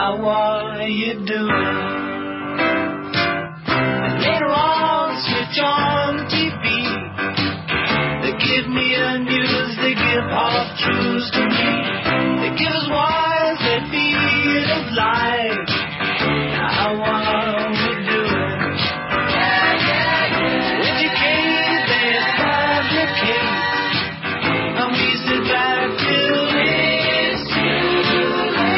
How are you doing? And later on, switch on TV. They give me a news, they give half truths to me. They give us wise, they feed us lies. Now how are we doing? Educate, they fabricate. And we sit back till it's too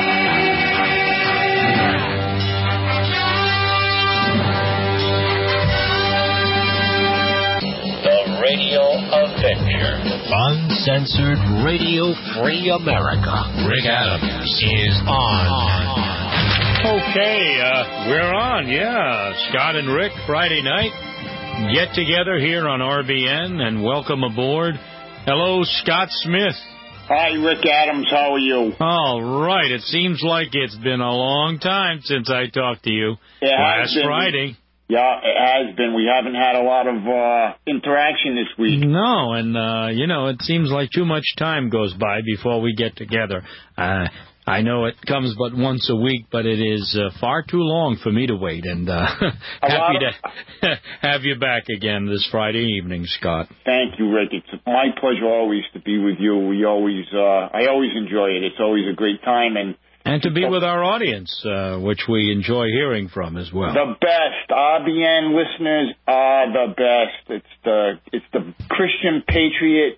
late. The Radio Adventure. Uncensored Radio Free America. Rick Adams is on. Okay, we're on, yeah. Scott and Rick, Friday night. Get together here on RBN and welcome aboard. Hello, Scott Smith. Hi, Rick Adams. How are you? All right. It seems like it's been a long time since I talked to you. Last Friday. Yeah, it has been. We haven't had a lot of interaction this week. No, and, it seems like too much time goes by before we get together. I know it comes but once a week, but it is far too long for me to wait, and happy to have you back again this Friday evening, Scott. Thank you, Rick. It's my pleasure always to be with you. I always enjoy it. It's always a great time, and to be with our audience, which we enjoy hearing from as well. The best. RBN listeners are the best. It's the Christian patriot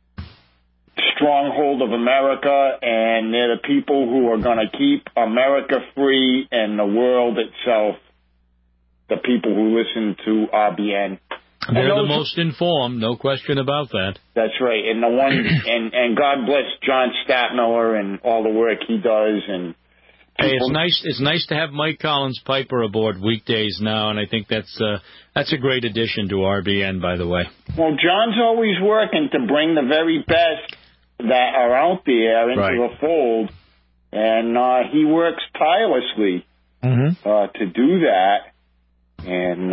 stronghold of America, and they're the people who are going to keep America free and the world itself, the people who listen to RBN. They're the most informed, no question about that. That's right. And the one and God bless John Statmiller and all the work he does. And hey, it's nice to have Mike Collins Piper aboard weekdays now, and I think that's a great addition to RBN, by the way. Well, John's always working to bring the very best that are out there into the fold, and he works tirelessly to do that, and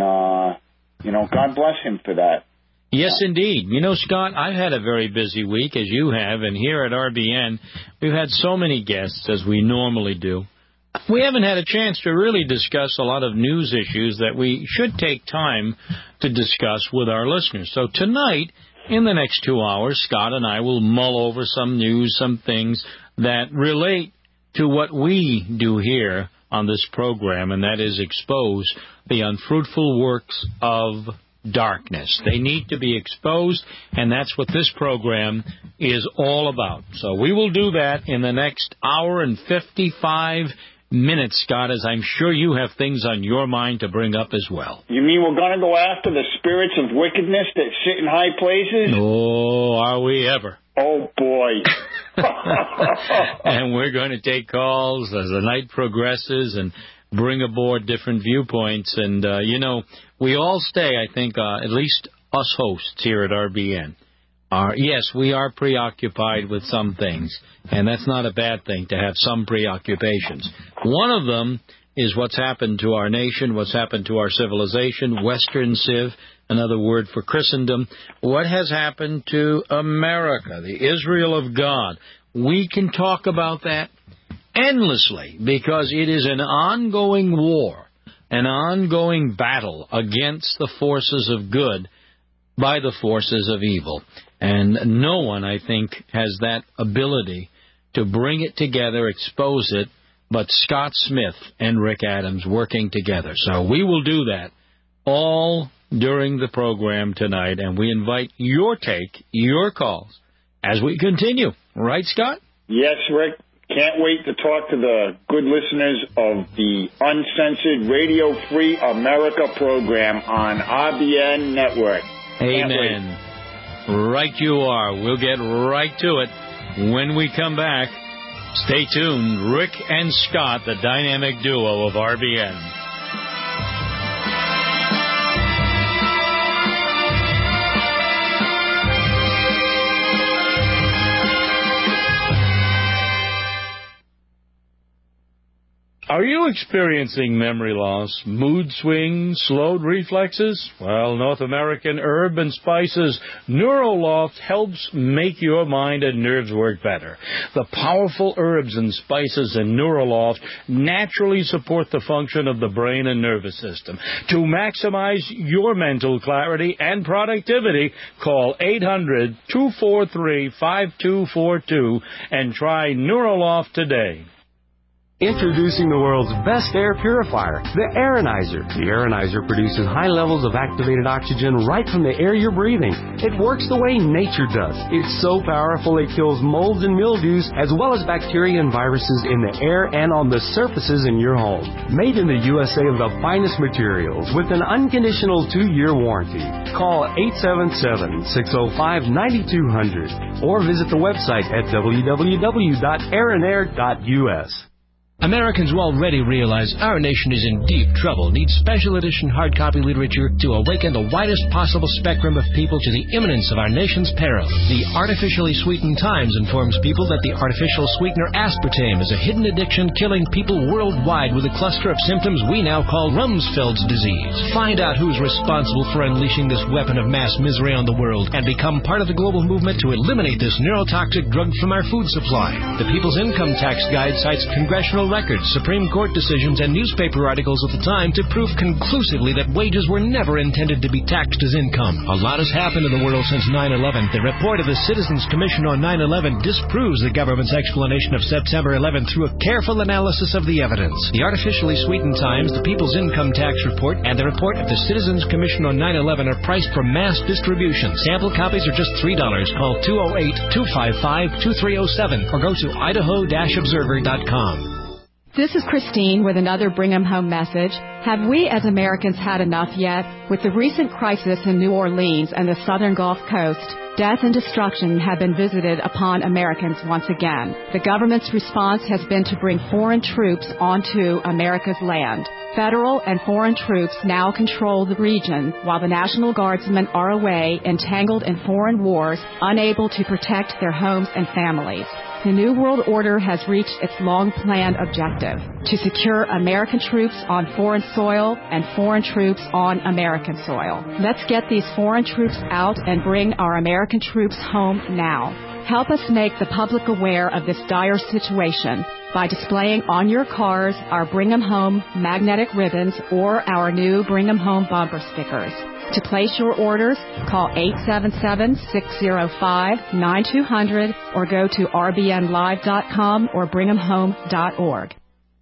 God bless him for that. Yes, indeed. Scott, I've had a very busy week, as you have, and here at RBN, we've had so many guests, as we normally do. We haven't had a chance to really discuss a lot of news issues that we should take time to discuss with our listeners. So tonight, in the next 2 hours, Scott and I will mull over some news, some things that relate to what we do here on this program, and that is expose the unfruitful works of darkness. They need to be exposed, and that's what this program is all about. So we will do that in the next hour and 55 minutes, Scott, as I'm sure you have things on your mind to bring up as well. You mean we're going to go after the spirits of wickedness that sit in high places? Oh, are we ever? Oh, boy. And we're going to take calls as the night progresses and bring aboard different viewpoints. And, we all stay, I think, at least us hosts here at RBN. Yes, we are preoccupied with some things, and that's not a bad thing to have some preoccupations. One of them is what's happened to our nation, what's happened to our civilization, Western Civ, another word for Christendom. What has happened to America, the Israel of God? We can talk about that endlessly because it is an ongoing war, an ongoing battle against the forces of good by the forces of evil. And no one, I think, has that ability to bring it together, expose it, but Scott Smith and Rick Adams working together. So we will do that all during the program tonight, and we invite your take, your calls, as we continue. Right, Scott? Yes, Rick. Can't wait to talk to the good listeners of the Uncensored Radio Free America program on RBN Network. Amen. Right you are. We'll get right to it when we come back. Stay tuned. Rick and Scott, the dynamic duo of RBN. Are you experiencing memory loss, mood swings, slowed reflexes? Well, North American Herb and Spices Neuroloft helps make your mind and nerves work better. The powerful herbs and spices in Neuroloft naturally support the function of the brain and nervous system. To maximize your mental clarity and productivity, call 800-243-5242 and try Neuroloft today. Introducing the world's best air purifier, the Aeronizer. The Aeronizer produces high levels of activated oxygen right from the air you're breathing. It works the way nature does. It's so powerful it kills molds and mildews as well as bacteria and viruses in the air and on the surfaces in your home. Made in the USA of the finest materials with an unconditional 2-year warranty. Call 877-605-9200 or visit the website at www.aeronair.us. Americans will already realize our nation is in deep trouble, needs special edition hard copy literature to awaken the widest possible spectrum of people to the imminence of our nation's peril. The Artificially Sweetened Times informs people that the artificial sweetener aspartame is a hidden addiction killing people worldwide with a cluster of symptoms we now call Rumsfeld's disease. Find out who's responsible for unleashing this weapon of mass misery on the world and become part of the global movement to eliminate this neurotoxic drug from our food supply. The People's Income Tax Guide cites congressional records, Supreme Court decisions, and newspaper articles of the time to prove conclusively that wages were never intended to be taxed as income. A lot has happened in the world since 9/11. The report of the Citizens Commission on 9/11 disproves the government's explanation of September 11 through a careful analysis of the evidence. The Artificially Sweetened Times, the People's Income Tax Report, and the report of the Citizens Commission on 9/11 are priced for mass distribution. Sample copies are just $3. Call 208-255-2307 or go to idaho-observer.com. This is Christine with another Bring 'em Home message. Have we as Americans had enough yet? With the recent crisis in New Orleans and the southern Gulf Coast, death and destruction have been visited upon Americans once again. The government's response has been to bring foreign troops onto America's land. Federal and foreign troops now control the region, while the National Guardsmen are away, entangled in foreign wars, unable to protect their homes and families. The New World Order has reached its long-planned objective, to secure American troops on foreign soil and foreign troops on American soil. Let's get these foreign troops out and bring our American troops home now. Help us make the public aware of this dire situation by displaying on your cars our Bring 'em Home magnetic ribbons or our new Bring 'em Home bumper stickers. To place your orders, call 877-605-9200 or go to rbnlive.com or bringemhome.org.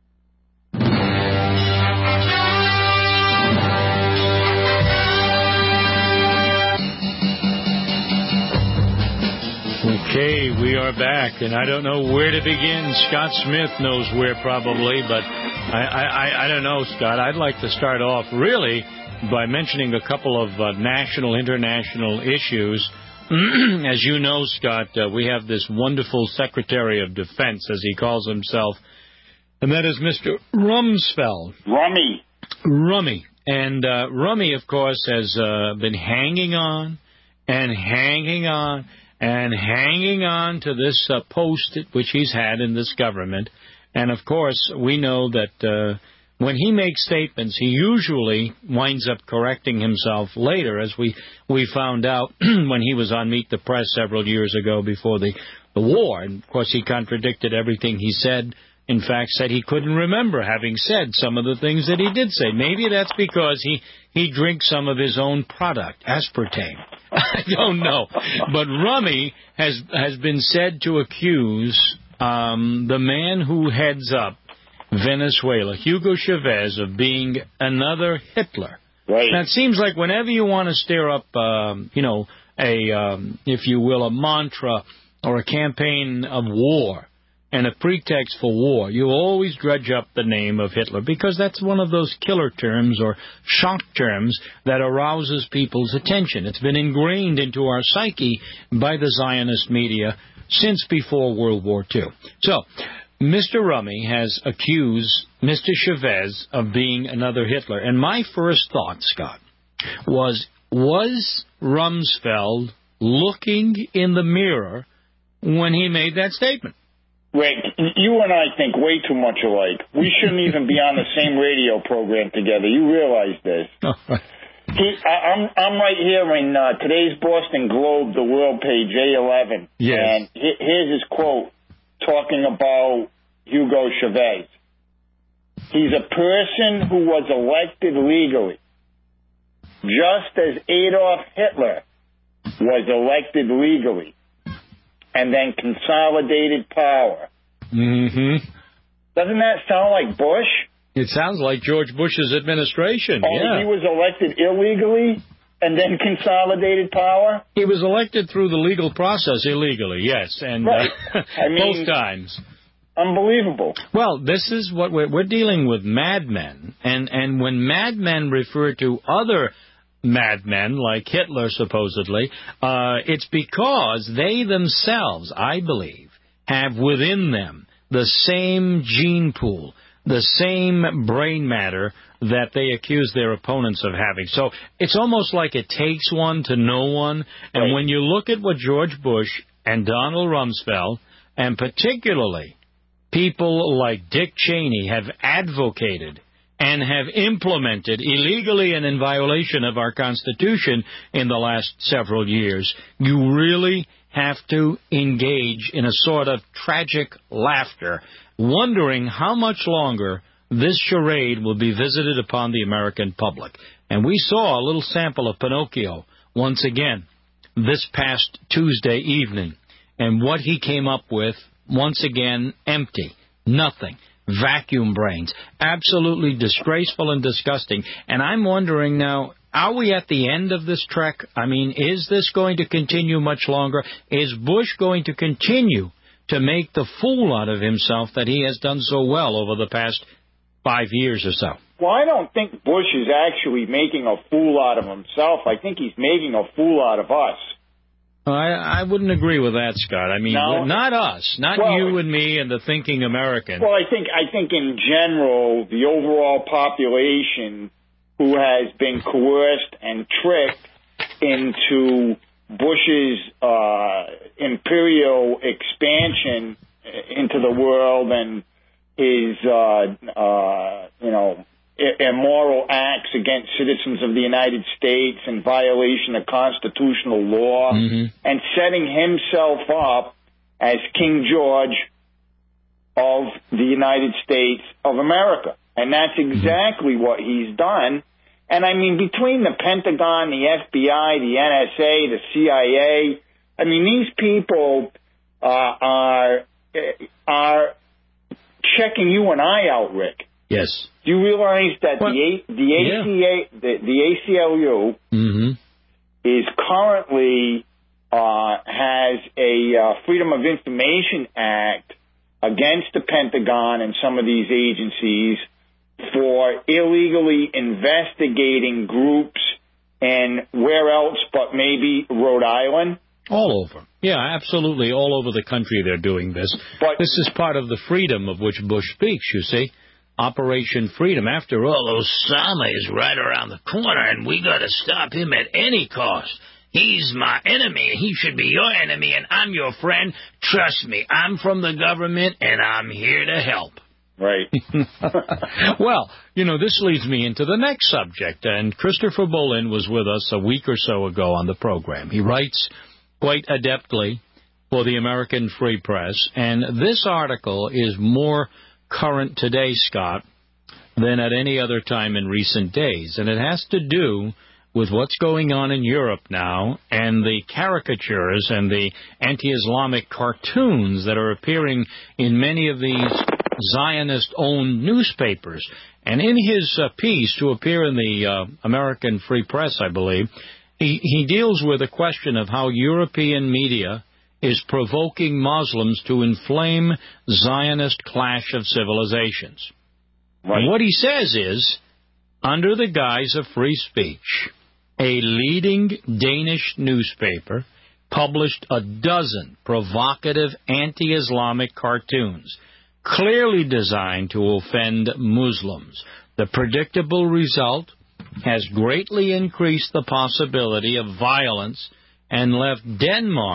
Okay, we are back, and I don't know where to begin. Scott Smith knows where probably, but I don't know, Scott. I'd like to start off really by mentioning a couple of national, international issues. As you know, Scott, we have this wonderful Secretary of Defense, as he calls himself, and that is Mr. Rumsfeld. Rummy. And Rummy, of course, has been hanging on and hanging on and hanging on to this post which he's had in this government. And, of course, we know that when he makes statements, he usually winds up correcting himself later, as we found out when he was on Meet the Press several years ago before the war. And, of course, he contradicted everything he said. In fact, said he couldn't remember having said some of the things that he did say. Maybe that's because he drinks some of his own product, aspartame. I don't know. But Rummy has been said to accuse the man who heads up Venezuela, Hugo Chavez, of being another Hitler. Right. Now, it seems like whenever you want to stir up, if you will, a mantra or a campaign of war and a pretext for war, you always dredge up the name of Hitler, because that's one of those killer terms or shock terms that arouses people's attention. It's been ingrained into our psyche by the Zionist media since before World War II. So, Mr. Rummy has accused Mr. Chavez of being another Hitler. And my first thought, Scott, was Rumsfeld looking in the mirror when he made that statement? Rick, you and I think way too much alike. We shouldn't even be on the same radio program together. You realize this. I'm right here in today's Boston Globe, the world page, A11. Yes. And here's his quote talking about Hugo Chavez. He's a person who was elected legally, just as Adolf Hitler was elected legally, and then consolidated power. Mm-hmm. Doesn't that sound like Bush? It sounds like George Bush's administration. He was elected illegally and then consolidated power? He was elected through the legal process illegally, yes, and right. Both times. Unbelievable. Well, this is what we're dealing with, madmen, and when madmen refer to other madmen, like Hitler supposedly, it's because they themselves, I believe, have within them the same gene pool, the same brain matter that they accuse their opponents of having. So it's almost like it takes one to know one. And right. when you look at what George Bush and Donald Rumsfeld, and particularly people like Dick Cheney, have advocated and have implemented illegally and in violation of our Constitution in the last several years, you really have to engage in a sort of tragic laughter, wondering how much longer this charade will be visited upon the American public. And we saw a little sample of Pinocchio once again this past Tuesday evening. And what he came up with, once again, empty, nothing. Vacuum brains. Absolutely disgraceful and disgusting. And I'm wondering now, are we at the end of this trek? I mean, is this going to continue much longer? Is Bush going to continue to make the fool out of himself that he has done so well over the past 5 years or so? Well, I don't think Bush is actually making a fool out of himself. I think he's making a fool out of us. I wouldn't agree with that, Scott. I mean, no. Not us, not you and me and the thinking American. Well, I think in general, the overall population who has been coerced and tricked into Bush's imperial expansion into the world and his, immoral acts against citizens of the United States in violation of constitutional law, and setting himself up as King George of the United States of America. And that's exactly what he's done. And, I mean, between the Pentagon, the FBI, the NSA, the CIA, I mean, these people are checking you and I out, Rick. Yes. Do you realize that the ACLU is currently has a Freedom of Information Act against the Pentagon and some of these agencies for illegally investigating groups and where else but maybe Rhode Island? All over. Yeah, absolutely. All over the country they're doing this. But this is part of the freedom of which Bush speaks, you see. Operation Freedom. After all, Osama is right around the corner, and we got to stop him at any cost. He's my enemy. He should be your enemy, and I'm your friend. Trust me, I'm from the government, and I'm here to help. Right. Well, this leads me into the next subject, and Christopher Bolin was with us a week or so ago on the program. He writes quite adeptly for the American Free Press, and this article is more current today, Scott, than at any other time in recent days. And it has to do with what's going on in Europe now and the caricatures and the anti-Islamic cartoons that are appearing in many of these Zionist-owned newspapers. And in his piece to appear in the American Free Press, I believe, he deals with the question of how European media is provoking Muslims to inflame Zionist clash of civilizations. Right. And what he says is, under the guise of free speech, a leading Danish newspaper published 12 provocative anti-Islamic cartoons, clearly designed to offend Muslims. The predictable result has greatly increased the possibility of violence and left Denmark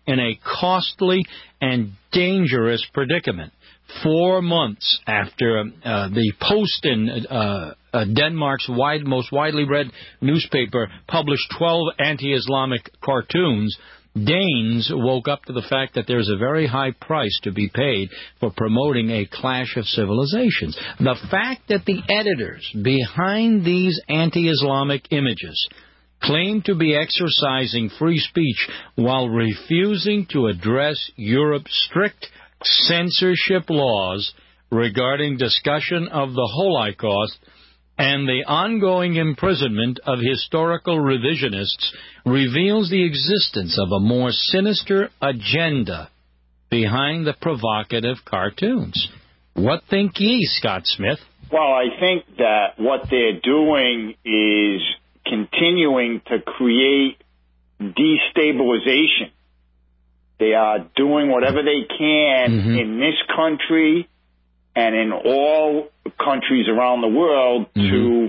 in a costly and dangerous predicament. 4 months after the Post in Denmark's most widely read newspaper published 12 anti-Islamic cartoons, Danes woke up to the fact that there's a very high price to be paid for promoting a clash of civilizations. The fact that the editors behind these anti-Islamic images claim to be exercising free speech while refusing to address Europe's strict censorship laws regarding discussion of the Holocaust and the ongoing imprisonment of historical revisionists reveals the existence of a more sinister agenda behind the provocative cartoons. What think ye, Scott Smith? Well, I think that what they're doing is continuing to create destabilization. They are doing whatever they can in this country and in all countries around the world to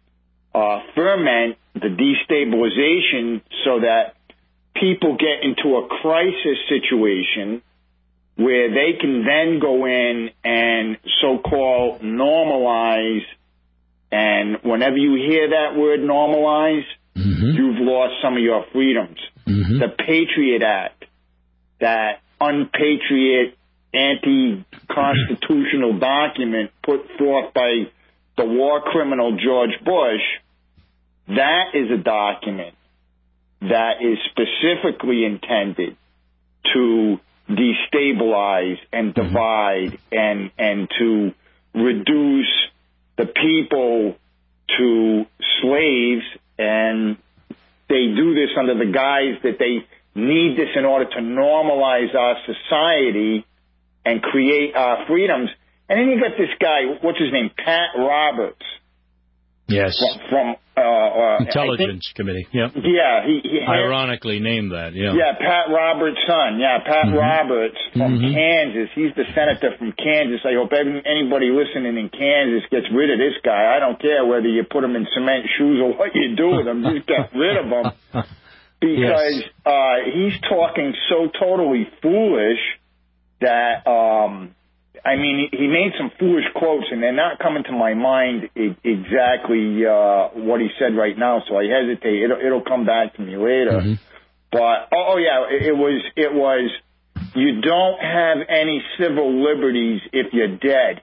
ferment the destabilization so that people get into a crisis situation where they can then go in and so-called normalize. And whenever you hear that word normalize, you've lost some of your freedoms. The Patriot Act, that unpatriot, anti-constitutional document put forth by the war criminal George Bush, that is a document that is specifically intended to destabilize and divide and to reduce the people to slaves, and they do this under the guise that they need this in order to normalize our society and create our freedoms. And then you got this guy, what's his name, Pat Roberts. Yes. From Intelligence Committee. Yep. Yeah. He ironically named that. Yeah. Yeah, Pat Roberts' son. Yeah, Pat Roberts from Kansas. He's the senator from Kansas. I hope anybody listening in Kansas gets rid of this guy. I don't care whether you put him in cement shoes or what you do with him. Just get rid of him. Because he's talking so totally foolish that, he made some foolish quotes, and they're not coming to my mind exactly what he said right now, so I hesitate. It'll come back to me later. But, it was, you don't have any civil liberties if you're dead.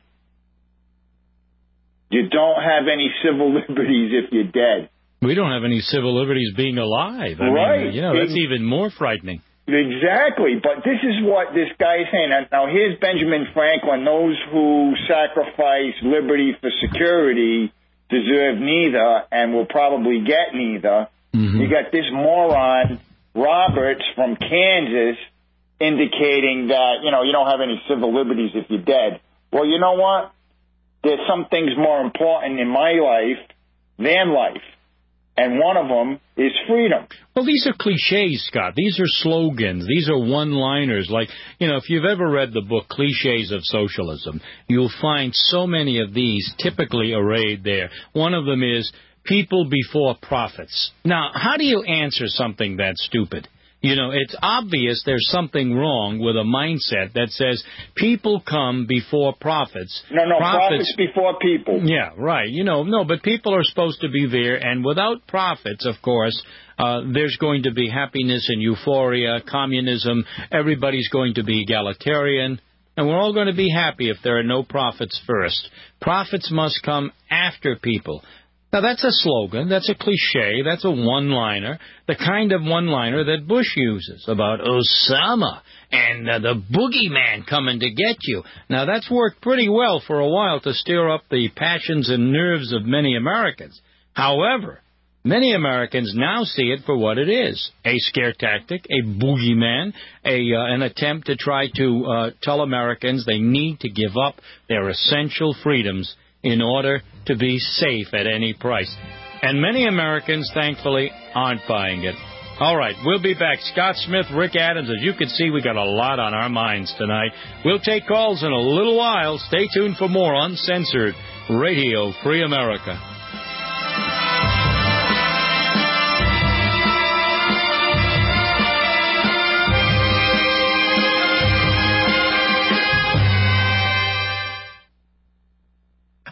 You don't have any civil liberties if you're dead. We don't have any civil liberties being alive. I mean, that's even more frightening. Exactly, but this is what this guy is saying. Now, here's Benjamin Franklin. Those who sacrifice liberty for security deserve neither and will probably get neither. You got this moron, Roberts from Kansas, indicating that, you don't have any civil liberties if you're dead. Well, you know what? There's some things more important in my life than life. And one of them is freedom. Well, these are cliches, Scott. These are slogans. These are one-liners. Like, if you've ever read the book Cliches of Socialism, you'll find so many of these typically arrayed there. One of them is people before profits. Now, how do you answer something that stupid? It's obvious there's something wrong with a mindset that says people come before profits. No, profits before people. Yeah, right. But people are supposed to be there, and without profits, of course, there's going to be happiness and euphoria, communism. Everybody's going to be egalitarian, and we're all going to be happy if there are no profits first. Profits must come after people. Now, that's a slogan, that's a cliche, that's a one-liner, the kind of one-liner that Bush uses about Osama and the boogeyman coming to get you. Now, that's worked pretty well for a while to stir up the passions and nerves of many Americans. However, many Americans now see it for what it is, a scare tactic, a boogeyman, an attempt to try to tell Americans they need to give up their essential freedoms in order to be safe at any price. And many Americans, thankfully, aren't buying it. All right, we'll be back. Scott Smith, Rick Adams. As you can see, we got a lot on our minds tonight. We'll take calls in a little while. Stay tuned for more Uncensored Radio Free America.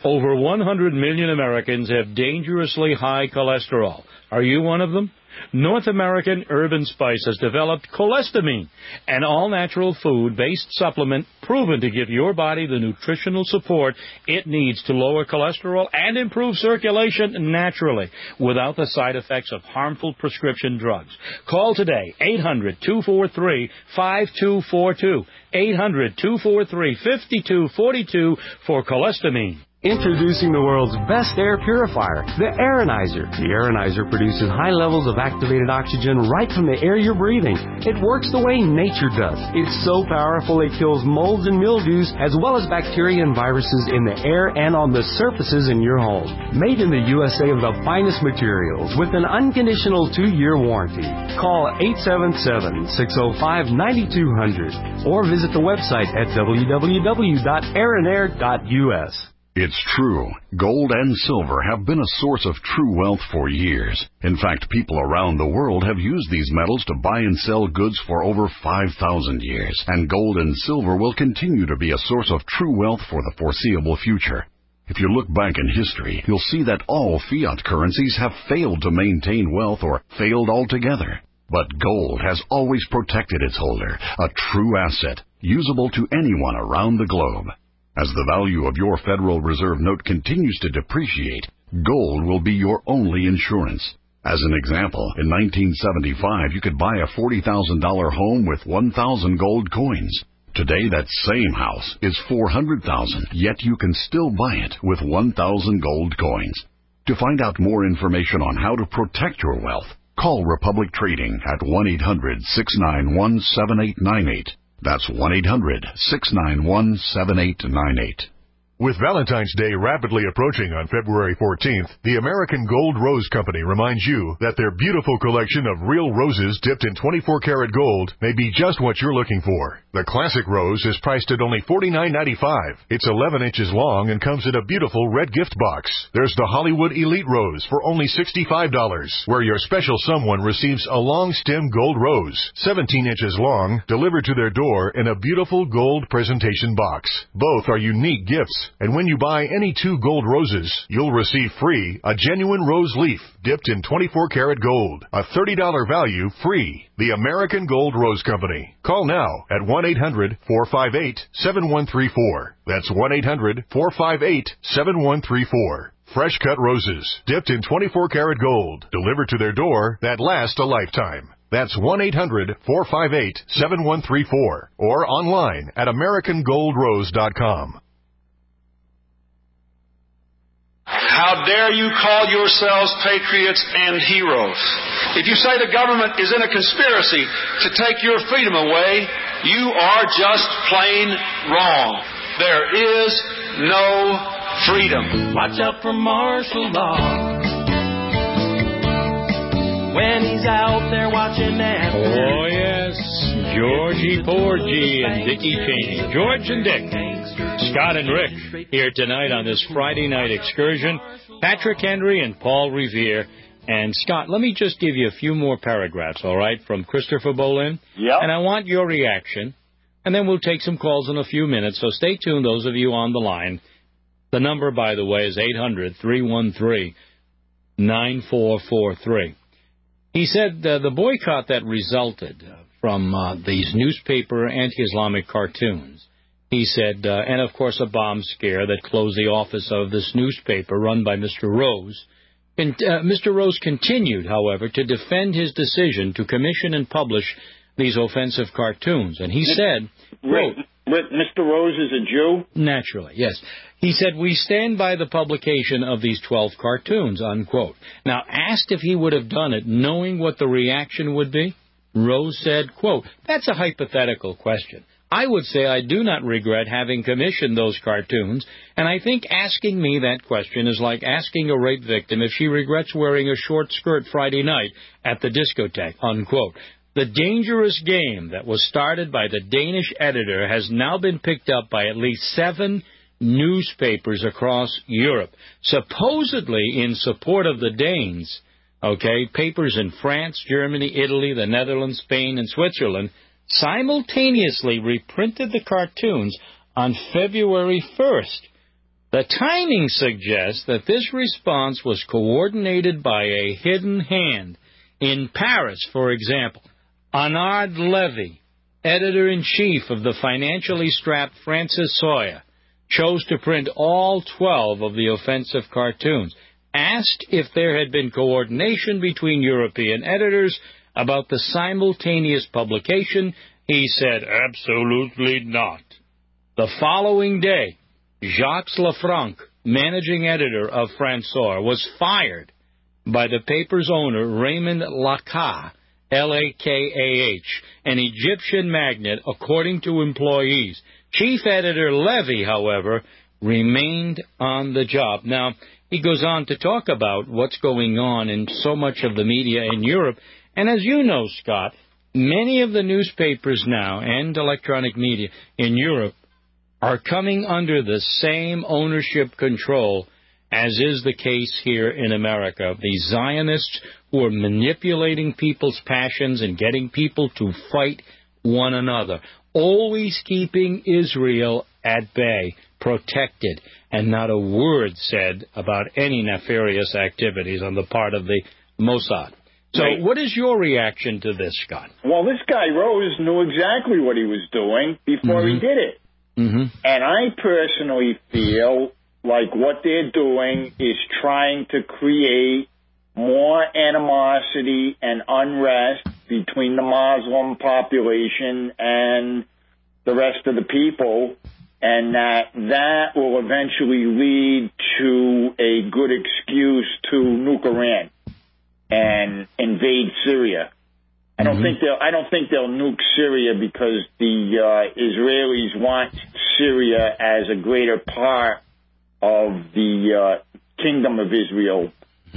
Over 100 million Americans have dangerously high cholesterol. Are you one of them? North American Urban Spice has developed Cholesterol, an all-natural food-based supplement proven to give your body the nutritional support it needs to lower cholesterol and improve circulation naturally without the side effects of harmful prescription drugs. Call today, 800-243-5242, 800-243-5242 for Cholesterol. Introducing the world's best air purifier, the Aironizer. The Aironizer produces high levels of activated oxygen right from the air you're breathing. It works the way nature does. It's so powerful it kills molds and mildews as well as bacteria and viruses in the air and on the surfaces in your home. Made in the USA with the finest materials with an unconditional 2-year warranty. Call 877-605-9200 or visit the website at www.aeronair.us. It's true. Gold and silver have been a source of true wealth for years. In fact, people around the world have used these metals to buy and sell goods for over 5,000 years. And gold and silver will continue to be a source of true wealth for the foreseeable future. If you look back in history, you'll see that all fiat currencies have failed to maintain wealth or failed altogether. But gold has always protected its holder, a true asset, usable to anyone around the globe. As the value of your Federal Reserve note continues to depreciate, gold will be your only insurance. As an example, in 1975, you could buy a $40,000 home with 1,000 gold coins. Today, that same house is $400,000, yet you can still buy it with 1,000 gold coins. To find out more information on how to protect your wealth, call Republic Trading at 1-800-691-7898. That's 1-800-691-7898. With Valentine's Day rapidly approaching on February 14th, the American Gold Rose Company reminds you that their beautiful collection of real roses dipped in 24-karat gold may be just what you're looking for. The classic rose is priced at only $49.95. It's 11 inches long and comes in a beautiful red gift box. There's the Hollywood Elite Rose for only $65, where your special someone receives a long-stem gold rose, 17 inches long, delivered to their door in a beautiful gold presentation box. Both are unique gifts. And when you buy any 2 gold roses, you'll receive free a genuine rose leaf dipped in 24-karat gold. A $30 value free. The American Gold Rose Company. Call now at 1-800-458-7134. That's 1-800-458-7134. Fresh cut roses dipped in 24-karat gold. Delivered to their door that last a lifetime. That's 1-800-458-7134. Or online at AmericanGoldRose.com. How dare you call yourselves patriots and heroes? If you say the government is in a conspiracy to take your freedom away, you are just plain wrong. There is no freedom. Watch out for martial law when he's out there watching that. Oh, yes. Georgie Porgy and Dickie Cheney. George and Dick. Scott and Rick here tonight on this Friday night excursion. Patrick Henry and Paul Revere. And, Scott, let me just give you a few more paragraphs, all right, from Christopher Bolin. Yep. And I want your reaction. And then we'll take some calls in a few minutes. So stay tuned, those of you on the line. The number, by the way, is 800-313-9443. He said the boycott that resulted from these newspaper anti-Islamic cartoons, he said, and of course a bomb scare that closed the office of this newspaper run by Mr. Rose. And, Mr. Rose continued, however, to defend his decision to commission and publish these offensive cartoons. And he said, quote, Mr. Rose is a Jew? Naturally, yes. He said, we stand by the publication of these 12 cartoons, unquote. Now, asked if he would have done it knowing what the reaction would be, Rose said, quote, that's a hypothetical question. I would say I do not regret having commissioned those cartoons, and I think asking me that question is like asking a rape victim if she regrets wearing a short skirt Friday night at the discotheque, unquote. The dangerous game that was started by the Danish editor has now been picked up by at least 7 newspapers across Europe, supposedly in support of the Danes. Okay, papers in France, Germany, Italy, the Netherlands, Spain, and Switzerland simultaneously reprinted the cartoons on February 1st. The timing suggests that this response was coordinated by a hidden hand. In Paris, for example, Arnaud Levy, editor-in-chief of the financially strapped Francis Sawyer, chose to print all 12 of the offensive cartoons. Asked if there had been coordination between European editors about the simultaneous publication, he said, absolutely not. The following day, Jacques Lafranc, managing editor of François, was fired by the paper's owner, Raymond Lakah, L-A-K-A-H, an Egyptian magnate, according to employees. Chief editor Levy, however, remained on the job. Now, he goes on to talk about what's going on in so much of the media in Europe. And as you know, Scott, many of the newspapers now and electronic media in Europe are coming under the same ownership control as is the case here in America. The Zionists who are manipulating people's passions and getting people to fight one another, always keeping Israel at bay, protected, and not a word said about any nefarious activities on the part of the Mossad. So what is your reaction to this, Scott? Well, this guy Rose knew exactly what he was doing before he did it. And I personally feel like what they're doing is trying to create more animosity and unrest between the Muslim population and the rest of the people, and that will eventually lead to a good excuse to nuke Iran and invade Syria. I don't think they'll nuke Syria because the Israelis want Syria as a greater part of the kingdom of Israel,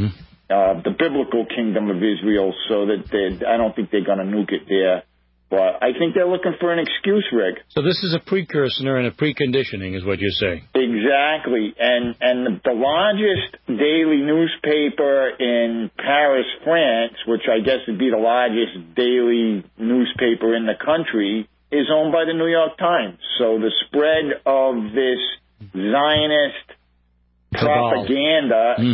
the biblical kingdom of Israel. So that I don't think they're going to nuke it there. But I think they're looking for an excuse, Rick. So this is a precursor and a preconditioning, is what you're saying. Exactly. And the largest daily newspaper in Paris, France, which I guess would be the largest daily newspaper in the country, is owned by the New York Times. So the spread of this Zionist propaganda,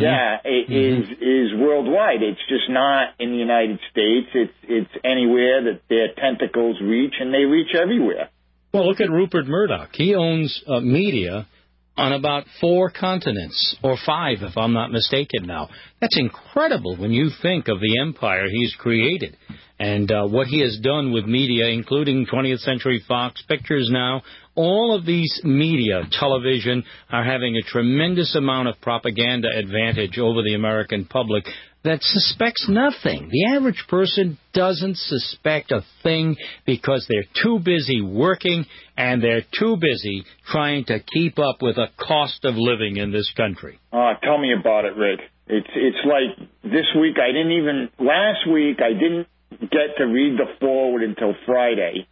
is worldwide. It's just not in the United States. It's anywhere that their tentacles reach, and they reach everywhere. Well, look at Rupert Murdoch. He owns media on about 4 continents, or 5, if I'm not mistaken now. That's incredible when you think of the empire he's created and what he has done with media, including 20th Century Fox, Pictures Now. All of these media, television, are having a tremendous amount of propaganda advantage over the American public that suspects nothing. The average person doesn't suspect a thing because they're too busy working and they're too busy trying to keep up with the cost of living in this country. Tell me about it, Rick. It's like this week last week I didn't get to read the forward until Friday.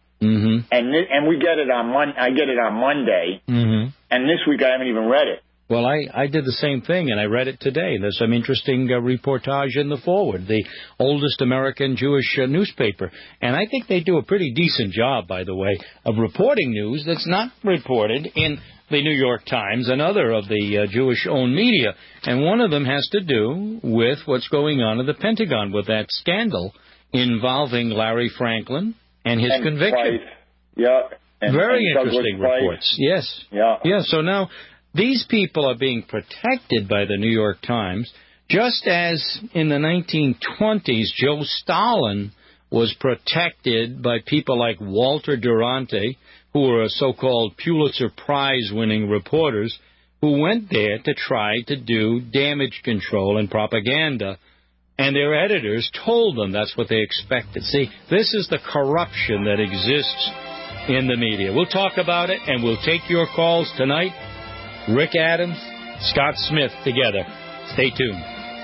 And we get it on I get it on Monday, and this week I haven't even read it. Well, I did the same thing, and I read it today. There's some interesting reportage in the forward, the oldest American Jewish newspaper. And I think they do a pretty decent job, by the way, of reporting news that's not reported in the New York Times and other of the Jewish-owned media. And one of them has to do with what's going on at the Pentagon with that scandal involving Larry Franklin and his conviction. Very interesting reports. Yes. Yeah. So now these people are being protected by the New York Times, just as in the 1920s, Joe Stalin was protected by people like Walter Durante, who were so-called Pulitzer Prize-winning reporters, who went there to try to do damage control and propaganda. And their editors told them that's what they expected. See, this is the corruption that exists in the media. We'll talk about it, and we'll take your calls tonight. Rick Adams, Scott Smith together. Stay tuned.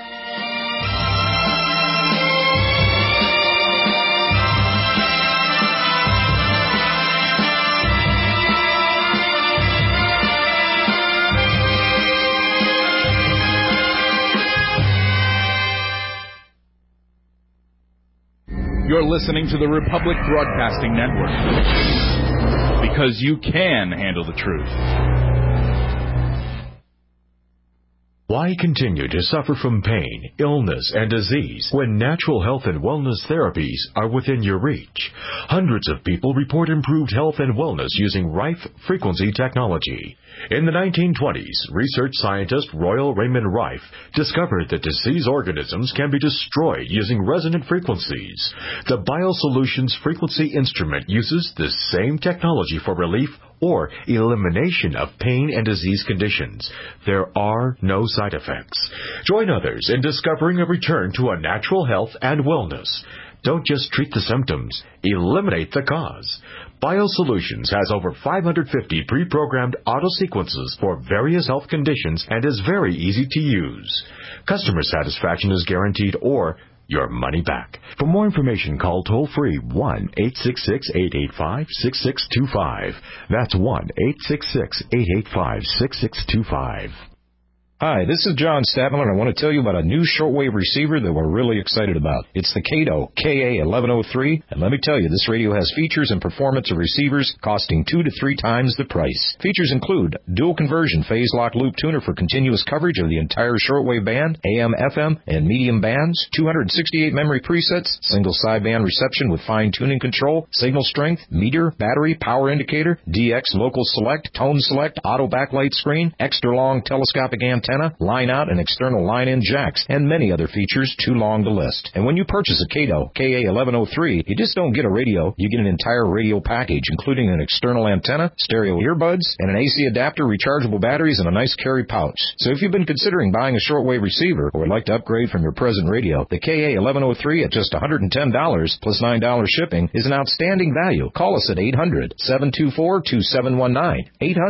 You're listening to the Republic Broadcasting Network, because you can handle the truth. Why continue to suffer from pain, illness, and disease when natural health and wellness therapies are within your reach? Hundreds of people report improved health and wellness using Rife frequency technology. In the 1920s, research scientist Royal Raymond Rife discovered that disease organisms can be destroyed using resonant frequencies. The BioSolutions frequency instrument uses the same technology for relief or elimination of pain and disease conditions. There are no side effects. Join others in discovering a return to a natural health and wellness. Don't just treat the symptoms, eliminate the cause. BioSolutions has over 550 pre-programmed auto-sequences for various health conditions and is very easy to use. Customer satisfaction is guaranteed or your money back. For more information, call toll-free 1-866-885-6625. That's 1-866-885-6625. Hi, this is John Statler, and I want to tell you about a new shortwave receiver that we're really excited about. It's the Kato KA1103, and let me tell you, this radio has features and performance of receivers costing 2 to 3 times the price. Features include dual conversion phase lock loop tuner for continuous coverage of the entire shortwave band, AM, FM, and medium bands, 268 memory presets, single sideband reception with fine tuning control, signal strength, meter, battery, power indicator, DX local select, tone select, auto backlight screen, extra long telescopic antenna, line out and external line-in jacks, and many other features too long to list. And when you purchase a Kato KA1103, you just don't get a radio, you get an entire radio package, including an external antenna, stereo earbuds, and an AC adapter, rechargeable batteries, and a nice carry pouch. So if you've been considering buying a shortwave receiver or would like to upgrade from your present radio, the KA1103 at just $110 plus $9 shipping is an outstanding value. Call us at 800-724-2719.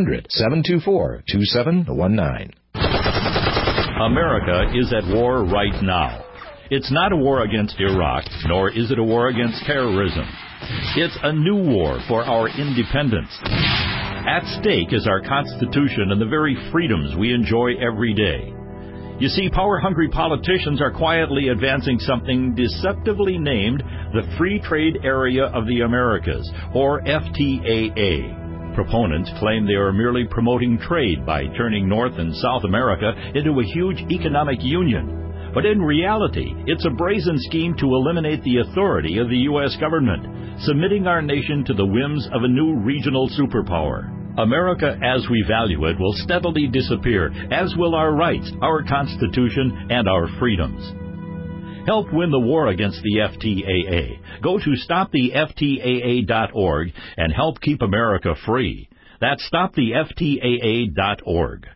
800-724-2719. America is at war right now. It's not a war against Iraq, nor is it a war against terrorism. It's a new war for our independence. At stake is our Constitution and the very freedoms we enjoy every day. You see, power-hungry politicians are quietly advancing something deceptively named the Free Trade Area of the Americas, or FTAA. Proponents claim they are merely promoting trade by turning North and South America into a huge economic union. But in reality, it's a brazen scheme to eliminate the authority of the U.S. government, submitting our nation to the whims of a new regional superpower. America as we value it will steadily disappear, as will our rights, our Constitution, and our freedoms. Help win the war against the FTAA. Go to stoptheftaa.org and help keep America free. That's stoptheftaa.org.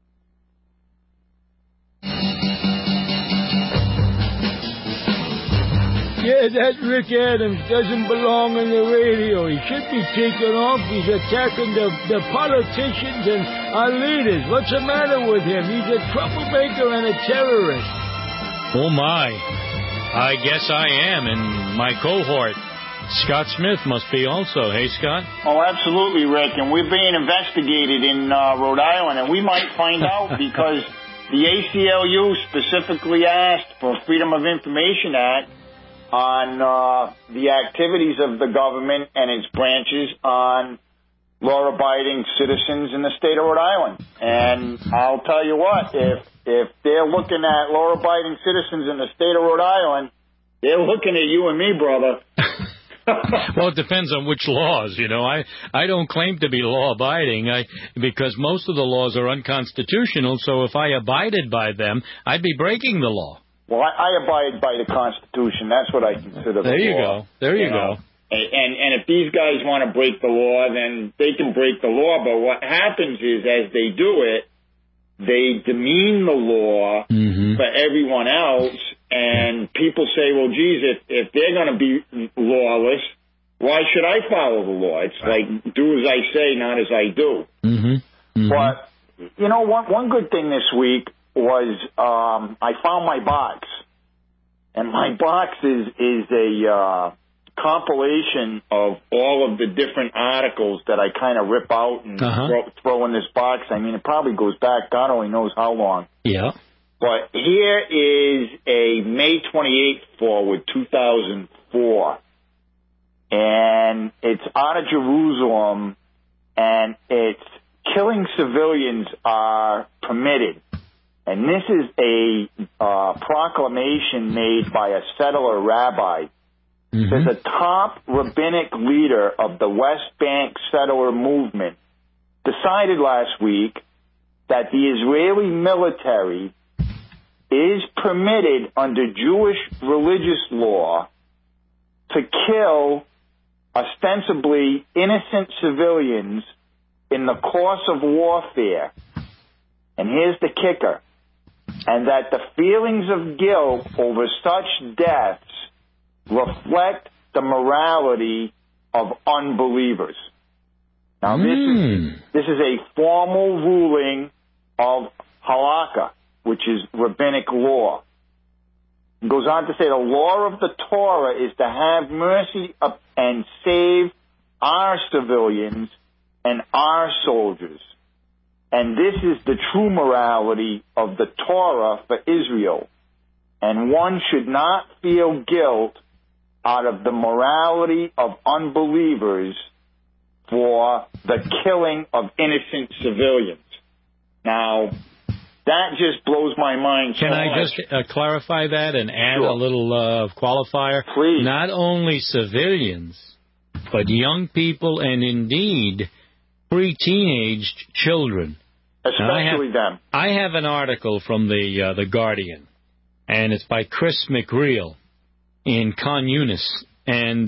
Yeah, that Rick Adams doesn't belong on the radio. He should be taken off. He's attacking the politicians and our leaders. What's the matter with him? He's a troublemaker and a terrorist. Oh, my. I guess I am, and my cohort, Scott Smith, must be also. Hey, Scott? Oh, absolutely, Rick. And we're being investigated in Rhode Island, and we might find out because the ACLU specifically asked for Freedom of Information Act on the activities of the government and its branches on law-abiding citizens in the state of Rhode Island. And I'll tell you what, if they're looking at law-abiding citizens in the state of Rhode Island, they're looking at you and me, brother. Well, it depends on which laws, you know. I don't claim to be law-abiding because most of the laws are unconstitutional, so if I abided by them, I'd be breaking the law. Well, I abide by the Constitution. That's what I consider the law. There you go. There you go. And if these guys want to break the law, then they can break the law. But what happens is, as they do it, they demean the law for everyone else. And people say, well, geez, if they're going to be lawless, why should I follow the law? It's like, do as I say, not as I do. But, you know, one good thing this week was I found my box. And my box is a compilation of all of the different articles that I kind of rip out and throw in this box. I mean, it probably goes back God only knows how long. Yeah. But here is a May 28th forward, 2004. And it's out of Jerusalem, and it's killing civilians are permitted. And this is a proclamation made by a settler rabbi. There's a top rabbinic leader of the West Bank settler movement decided last week that the Israeli military is permitted under Jewish religious law to kill ostensibly innocent civilians in the course of warfare. And here's the kicker. And that the feelings of guilt over such deaths reflect the morality of unbelievers. Now, this is a formal ruling of halakha, which is rabbinic law. It goes on to say the law of the Torah is to have mercy and save our civilians and our soldiers. And this is the true morality of the Torah for Israel. And one should not feel guilt out of the morality of unbelievers for the killing of innocent civilians. Now, that just blows my mind. Can I just clarify that and add a little qualifier? Please. Not only civilians, but young people and indeed pre-teenaged children. Especially them. I have an article from the Guardian, and it's by Chris McReal in Khan Yunis, and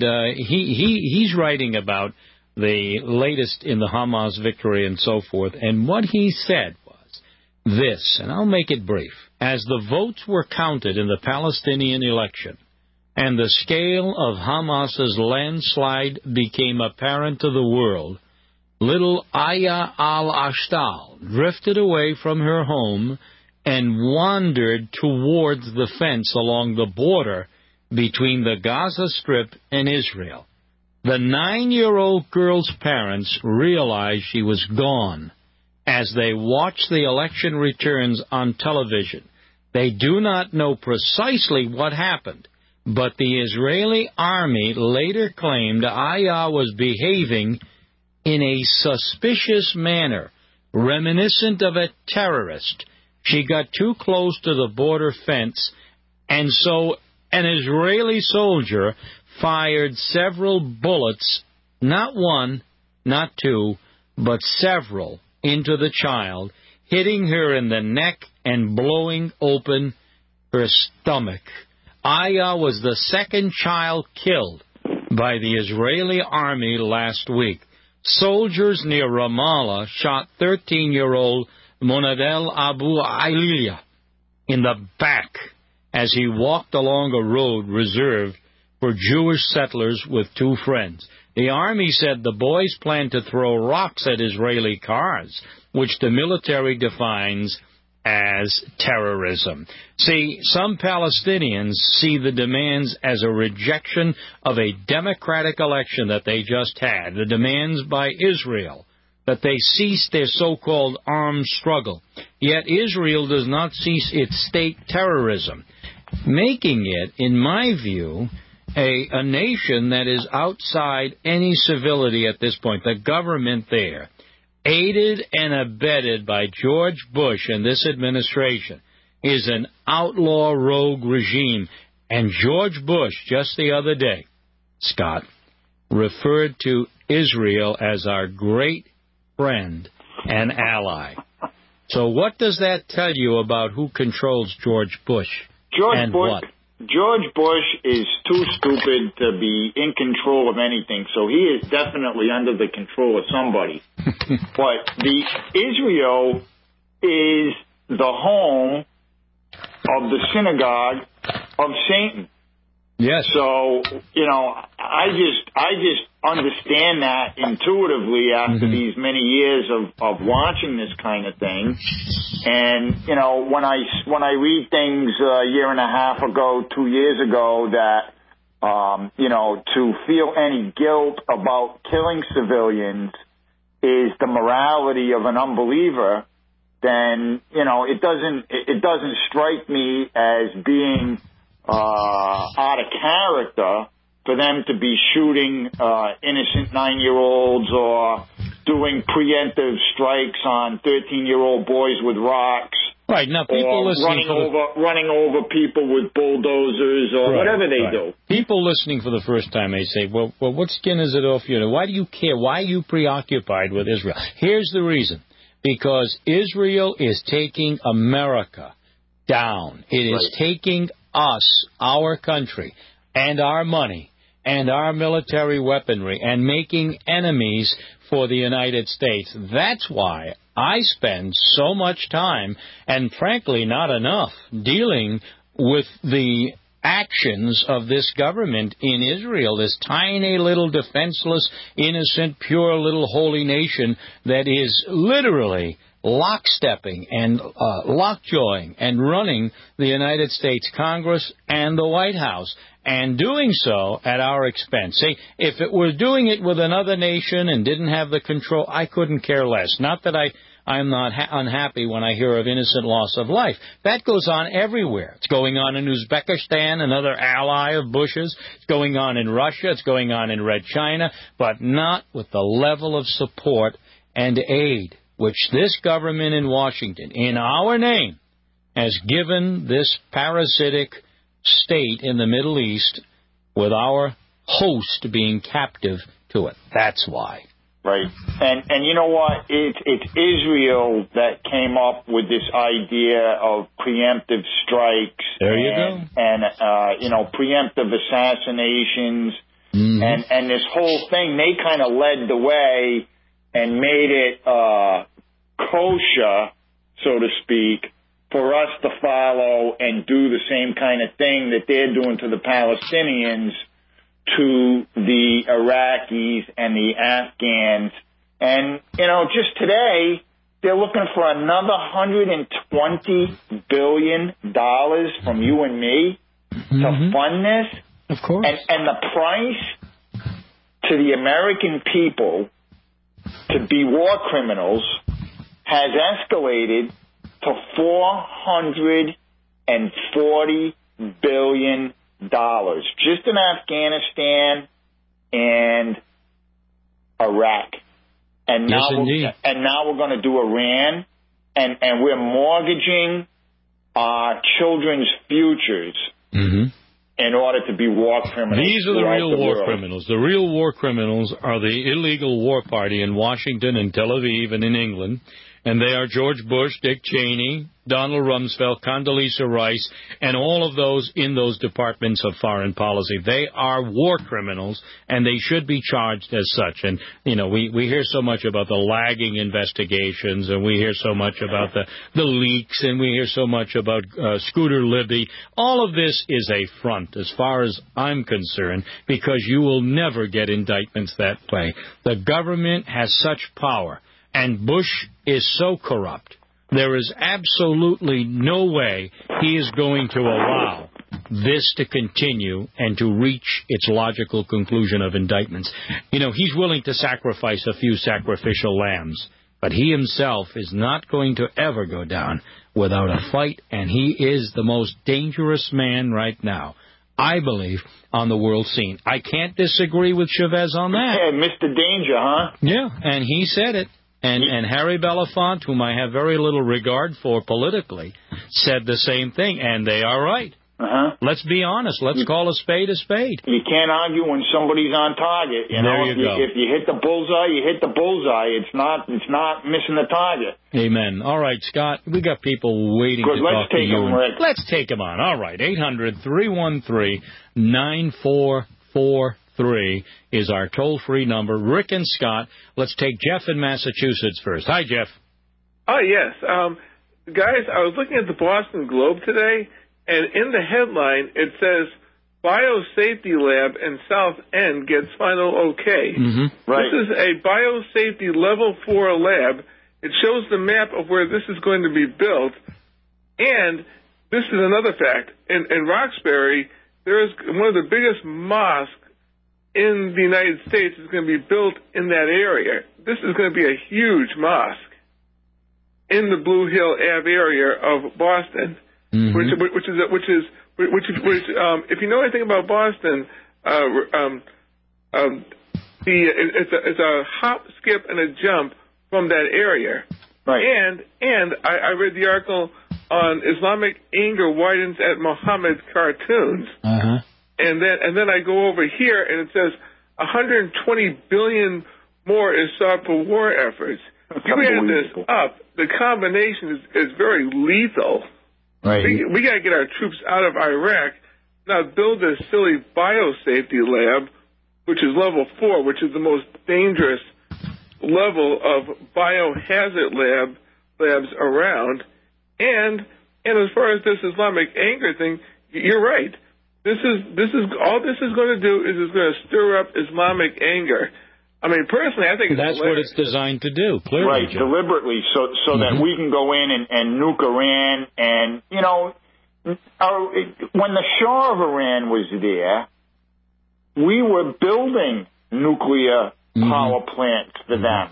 he's writing about the latest in the Hamas victory and so forth, and what he said was this, and I'll make it brief. As the votes were counted in the Palestinian election, and the scale of Hamas's landslide became apparent to the world, little Aya al-Ashtal drifted away from her home and wandered towards the fence along the border between the Gaza Strip and Israel. The 9-year-old girl's parents realized she was gone as they watched the election returns on television. They do not know precisely what happened, but the Israeli army later claimed Aya was behaving in a suspicious manner, reminiscent of a terrorist. She got too close to the border fence, and so an Israeli soldier fired several bullets, not one, not two, but several, into the child, hitting her in the neck and blowing open her stomach. Aya was the second child killed by the Israeli army last week. Soldiers near Ramallah shot 13-year-old Monadel Abu Ailiya in the back as he walked along a road reserved for Jewish settlers with two friends. The army said the boys planned to throw rocks at Israeli cars, which the military defines as terrorism. See, some Palestinians see the demands as a rejection of a democratic election that they just had, the demands by Israel that they cease their so-called armed struggle. Yet Israel does not cease its state terrorism, making it, in my view, a nation that is outside any civility at this point. The government there, aided and abetted by George Bush and this administration, is an outlaw rogue regime. And George Bush, just the other day, Scott, referred to Israel as our great friend and ally. So what does that tell you about who controls George Bush? George Bush is too stupid to be in control of anything, so he is definitely under the control of somebody. But Israel is the home of the synagogue of Satan. Yes. So, I just understand that intuitively after these many years of watching this kind of thing. And, when I read things a year and a half ago, 2 years ago, that, to feel any guilt about killing civilians is the morality of an unbeliever, then, it doesn't strike me as being out of character for them to be shooting innocent 9-year-olds or doing preemptive strikes on 13-year-old boys with rocks Right, now people or listening running over people with bulldozers or whatever they do. People listening for the first time may say, well, what skin is it off you? Why do you care? Why are you preoccupied with Israel? Here's the reason. Because Israel is taking America down. It is taking us, our country, and our money, and our military weaponry, and making enemies for the United States. That's why I spend so much time, and frankly not enough, dealing with the actions of this government in Israel, this tiny little defenseless, innocent, pure little holy nation that is literally lockstepping and lockjawing and running the United States Congress and the White House, and doing so at our expense. See, if it were doing it with another nation and didn't have the control, I couldn't care less. Not that I'm not unhappy when I hear of innocent loss of life. That goes on everywhere. It's going on in Uzbekistan, another ally of Bush's. It's going on in Russia. It's going on in Red China, but not with the level of support and aid which this government in Washington, in our name, has given this parasitic state in the Middle East, with our host being captive to it. That's why. Right. And you know what? It's Israel that came up with this idea of preemptive strikes. There you go. And preemptive assassinations. Mm-hmm. And this whole thing, they kind of led the way and made it kosher, so to speak, for us to follow and do the same kind of thing that they're doing to the Palestinians, to the Iraqis and the Afghans. And, just today, they're looking for another $120 billion from you and me to fund this. Of course. And the price to the American people to be war criminals has escalated to $440 billion just in Afghanistan and Iraq. And now we're going to do Iran, and we're mortgaging our children's futures in order to be war criminals. These are the real war criminals. The real war criminals are the illegal war party in Washington and Tel Aviv and in England. And they are George Bush, Dick Cheney, Donald Rumsfeld, Condoleezza Rice, and all of those in those departments of foreign policy. They are war criminals, and they should be charged as such. And, we hear so much about the lagging investigations, and we hear so much about the leaks, and we hear so much about Scooter Libby. All of this is a front, as far as I'm concerned, because you will never get indictments that way. The government has such power. And Bush is so corrupt, there is absolutely no way he is going to allow this to continue and to reach its logical conclusion of indictments. He's willing to sacrifice a few sacrificial lambs, but he himself is not going to ever go down without a fight, and he is the most dangerous man right now, I believe, on the world scene. I can't disagree with Chavez on that. Yeah, Mr. Danger, huh? Yeah, and he said it. And Harry Belafonte, whom I have very little regard for politically, said the same thing, and they are right. Let's be honest. Let's call a spade a spade. You can't argue when somebody's on target. If you hit the bullseye, you hit the bullseye. It's not missing the target. Amen. All right, Scott, we got people waiting to talk to you. Let's take them on. All right, 800-313-9443 is our toll-free number. Rick and Scott, let's take Jeff in Massachusetts first. Hi, Jeff. Oh, yes. Guys, I was looking at the Boston Globe today, and in the headline it says, Biosafety Lab in South End gets final okay. Right. This is a biosafety level 4 lab. It shows the map of where this is going to be built. And this is another fact. In Roxbury, there is one of the biggest mosques in the United States is going to be built in that area. This is going to be a huge mosque in the Blue Hill Ave area of Boston, which if you know anything about Boston, it's a hop, skip, and a jump from that area. Right. And I read the article on Islamic anger widens at Muhammad cartoons. Uh-huh. And then I go over here, and it says 120 billion more is sought for war efforts. You add this up, the combination is very lethal. Right. We got to get our troops out of Iraq, not build this silly biosafety lab, which is level 4, which is the most dangerous level of biohazard labs around. And as far as this Islamic anger thing, you're right. This is all this is going to do is it's going to stir up Islamic anger. I mean, personally, I think that's what it's designed to do. Clearly, right? Joe. Deliberately, so that we can go in and nuke Iran. And you know, when the Shah of Iran was there, we were building nuclear power plants for them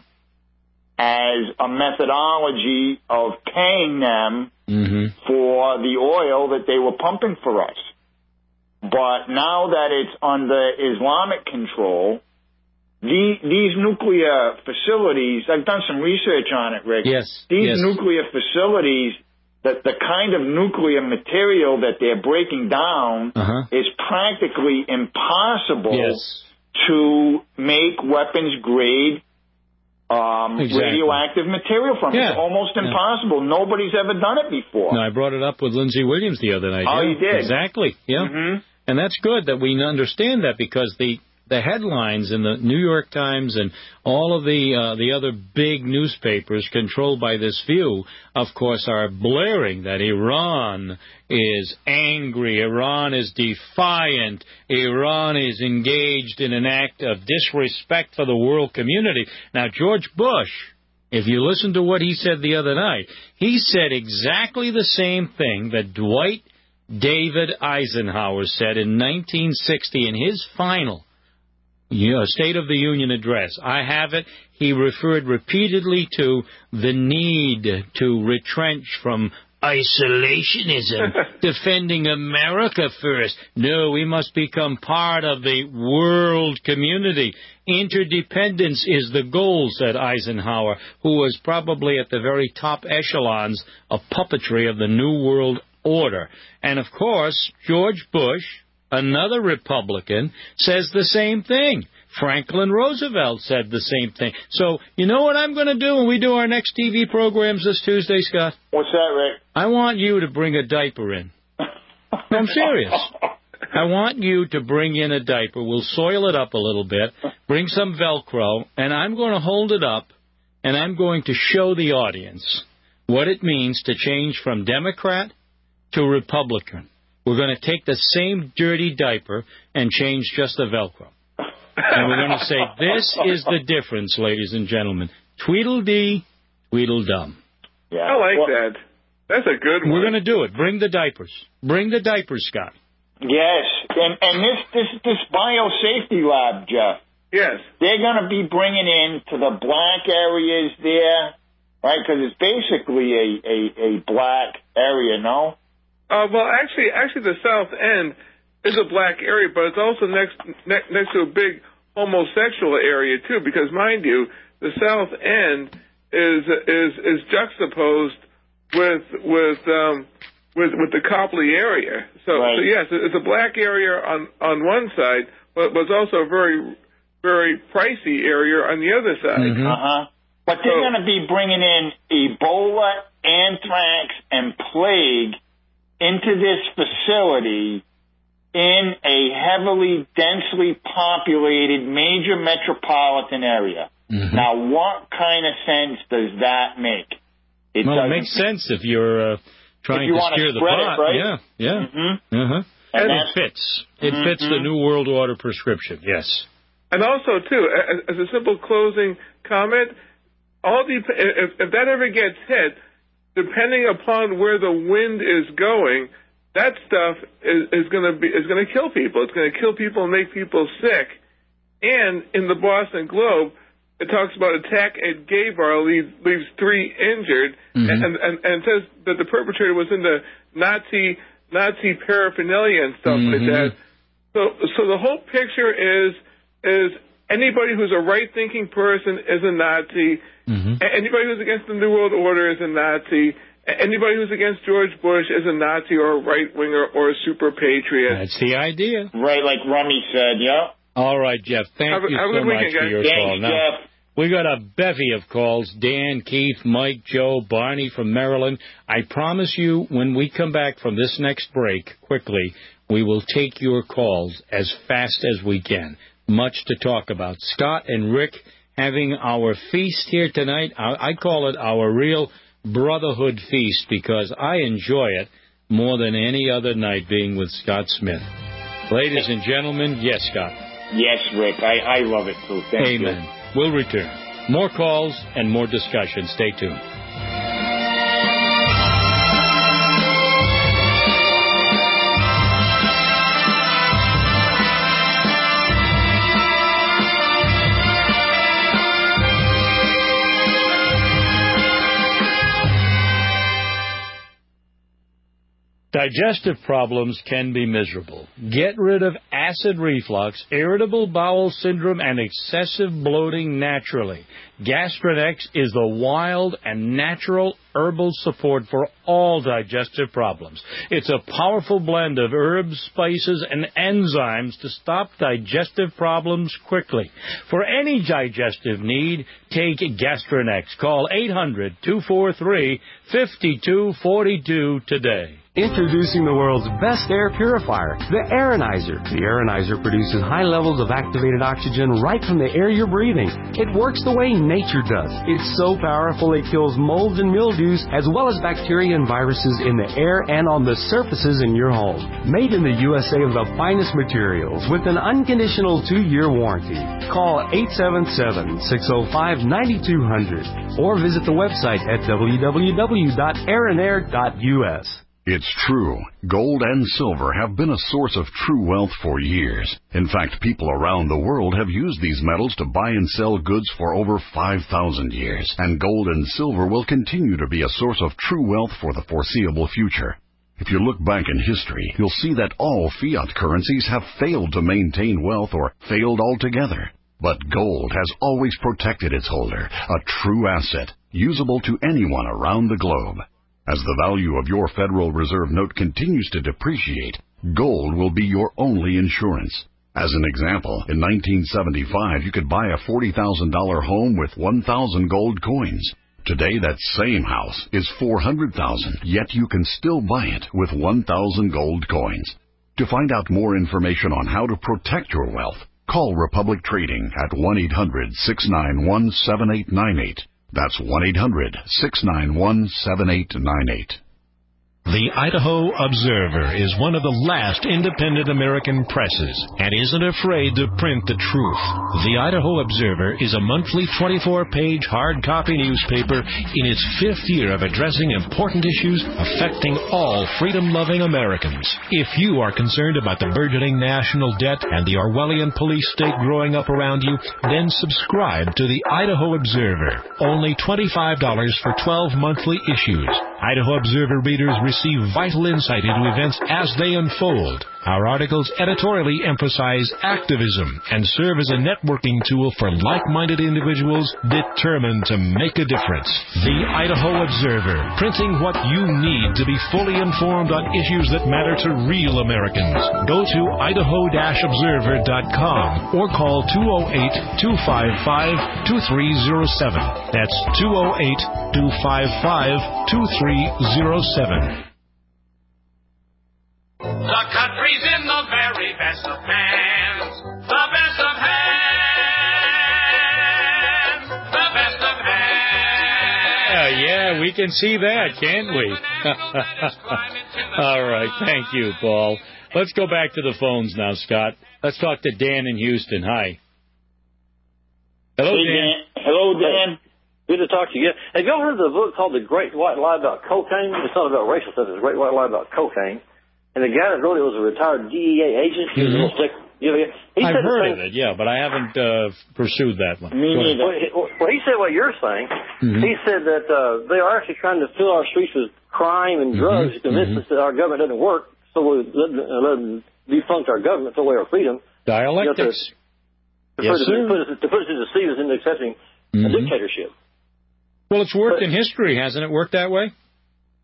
as a methodology of paying them for the oil that they were pumping for us. But now that it's under Islamic control, these nuclear facilities, I've done some research on it, Rick. Yes. These nuclear facilities, the kind of nuclear material that they're breaking down is practically impossible to make weapons-grade radioactive material from. It's almost impossible. Nobody's ever done it before. No, I brought it up with Lindsey Williams the other night. Oh, you did? Exactly, yeah. And that's good that we understand that, because the headlines in the New York Times and all of the other big newspapers controlled by this view, of course, are blaring that Iran is angry, Iran is defiant, Iran is engaged in an act of disrespect for the world community. Now, George Bush, if you listen to what he said the other night, he said exactly the same thing that Dwight David Eisenhower said in 1960 in his final State of the Union address. I have it. He referred repeatedly to the need to retrench from isolationism, defending America first. No, we must become part of the world community. Interdependence is the goal, said Eisenhower, who was probably at the very top echelons of puppetry of the New World Order. And, of course, George Bush, another Republican, says the same thing. Franklin Roosevelt said the same thing. So, you know what I'm going to do when we do our next TV programs this Tuesday, Scott? What's that, Rick? I want you to bring a diaper in. I'm serious. I want you to bring in a diaper. We'll soil it up a little bit, bring some Velcro, and I'm going to hold it up, and I'm going to show the audience what it means to change from Democrat to Republican. We're going to take the same dirty diaper and change just the Velcro. And we're going to say, this is the difference, ladies and gentlemen. Tweedledee, Tweedledum. Yeah. I like that. That's a good one. We're going to do it. Bring the diapers. Bring the diapers, Scott. Yes. And this biosafety lab, Jeff. Yes. They're going to be bringing in to the black areas there, right? Because it's basically a black area, no? Well, actually, the South End is a black area, but it's also next to a big homosexual area too. Because mind you, the South End is juxtaposed with the Copley area. So yes, it's a black area on one side, but it's also a very, very pricey area on the other side. But they're going to be bringing in Ebola, anthrax, and plague into this facility in a heavily, densely populated major metropolitan area. Now, what kind of sense does that make? It makes sense if you're trying to steer the pot. Right? Yeah. And it fits. It fits the New World Order prescription, yes. And also, too, as a simple closing comment, if that ever gets hit, depending upon where the wind is going, that stuff is going to kill people. It's going to kill people and make people sick. And in the Boston Globe, it talks about attack at gay bar leaves 3 injured, and says that the perpetrator was into Nazi paraphernalia and stuff like that. So the whole picture is anybody who's a right-thinking person is a Nazi. Anybody who's against the New World Order is a Nazi. Anybody who's against George Bush is a Nazi or a right-winger or a super patriot. That's the idea. Right, like Rummy said, yeah. All right, Jeff. Thank you so much for your call. Now, Jeff. We got a bevy of calls. Dan, Keith, Mike, Joe, Barney from Maryland. I promise you, when we come back from this next break, quickly, we will take your calls as fast as we can. Much to talk about. Scott and Rick having our feast here tonight. I call it our real brotherhood feast because I enjoy it more than any other night being with Scott Smith. Ladies and gentlemen, yes, Scott. Yes, Rick. I love it, too. Thank you. Amen. We'll return. More calls and more discussion. Stay tuned. Digestive problems can be miserable. Get rid of acid reflux, irritable bowel syndrome, and excessive bloating naturally. Gastronex is the wild and natural herbal support for all digestive problems. It's a powerful blend of herbs, spices, and enzymes to stop digestive problems quickly. For any digestive need, take Gastronex. Call 800-243-5242 today. Introducing the world's best air purifier, the Aironizer. The Aironizer produces high levels of activated oxygen right from the air you're breathing. It works the way nature does. It's so powerful it kills molds and mildews as well as bacteria and viruses in the air and on the surfaces in your home. Made in the USA with the finest materials with an unconditional 2-year warranty. Call 877-605-9200 or visit the website at www.aeronair.us. It's true. Gold and silver have been a source of true wealth for years. In fact, people around the world have used these metals to buy and sell goods for over 5,000 years. And gold and silver will continue to be a source of true wealth for the foreseeable future. If you look back in history, you'll see that all fiat currencies have failed to maintain wealth or failed altogether. But gold has always protected its holder, a true asset, usable to anyone around the globe. As the value of your Federal Reserve note continues to depreciate, gold will be your only insurance. As an example, in 1975, you could buy a $40,000 home with 1,000 gold coins. Today, that same house is $400,000, yet you can still buy it with 1,000 gold coins. To find out more information on how to protect your wealth, call Republic Trading at 1-800-691-7898. That's 1-800-691-7898. The Idaho Observer is one of the last independent American presses and isn't afraid to print the truth. The Idaho Observer is a monthly 24-page hard copy newspaper in its 5th year of addressing important issues affecting all freedom-loving Americans. If you are concerned about the burgeoning national debt and the Orwellian police state growing up around you, then subscribe to the Idaho Observer. Only $25 for 12 monthly issues. Idaho Observer readers receive vital insight into events as they unfold. Our articles editorially emphasize activism and serve as a networking tool for like-minded individuals determined to make a difference. The Idaho Observer, printing what you need to be fully informed on issues that matter to real Americans. Go to idaho-observer.com or call 208-255-2307. That's 208-255-2307. The country's in the very best of hands. The best of hands. The best of hands. Yeah, we can see that, can't we? All right, thank you, Paul. Let's go back to the phones now, Scott. Let's talk to Dan in Houston. Hi. Hello, hey, Dan. Hello, Dan. Good to talk to you. Have y'all heard of the book called The Great White Lie About Cocaine? It's not about racial stuff. It's The Great White Lie About Cocaine. And the guy that wrote it was a retired DEA agent. He was a little sick. I've heard of it, yeah, but I haven't pursued that one. Me neither. Well, he said what you're saying. Mm-hmm. He said that they are actually trying to fill our streets with crime and drugs to convince us that our government doesn't work, so we'll let them defunct our government, throw away our freedom. Dialectics. To put us to deceive us into accepting a dictatorship. Well, it's worked in history, hasn't it worked that way?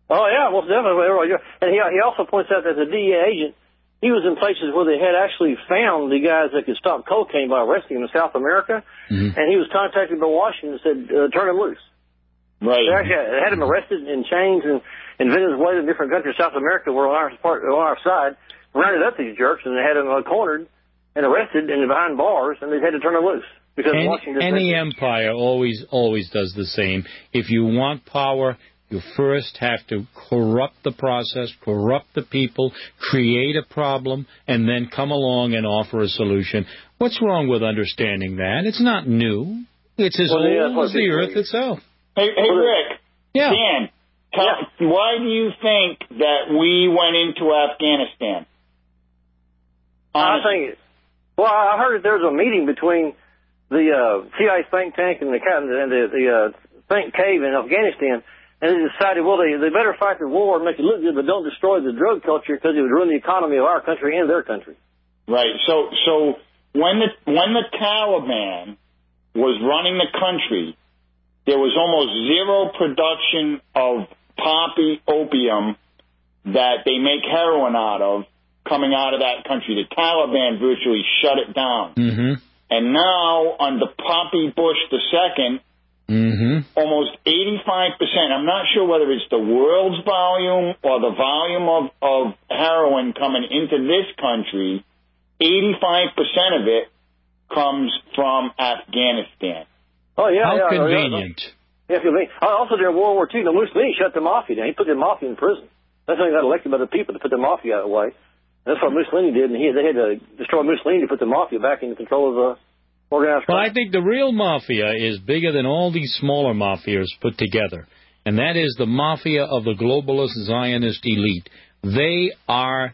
Oh, yeah, well, definitely. And he also points out that the DEA agent, he was in places where they had actually found the guys that could stop cocaine by arresting them in South America, and he was contacted by Washington and said, turn him loose. Right. They actually had him arrested in chains and in Venezuela and different countries. South America were on our side, rounded up these jerks, and they had them cornered and arrested and behind bars, and they had to turn them loose. Because any empire always does the same. If you want power, you first have to corrupt the process, corrupt the people, create a problem, and then come along and offer a solution. What's wrong with understanding that? It's not new. It's as old as the earth itself. Hey, Rick. Yeah. Dan, why do you think that we went into Afghanistan? I heard that there was a meeting between the CIA think tank and the think cave in Afghanistan, and they decided, well, they better fight the war and make it look good, but don't destroy the drug culture because it would ruin the economy of our country and their country. Right. So when the Taliban was running the country, there was almost zero production of poppy opium that they make heroin out of coming out of that country. The Taliban virtually shut it down. Mm-hmm. And now, under Poppy Bush II, almost 85%, I'm not sure whether it's the world's volume or the volume of heroin coming into this country, 85% of it comes from Afghanistan. Oh, yeah. How convenient. Yeah, convenient. Also, during World War II, Mussolini shut the mafia down. He put the mafia in prison. That's how he got elected by the people, to put the mafia away. That's what Mussolini did, and they had to destroy Mussolini to put the mafia back in control of the organized crime. Well, I think the real mafia is bigger than all these smaller mafias put together, and that is the mafia of the globalist Zionist elite. They are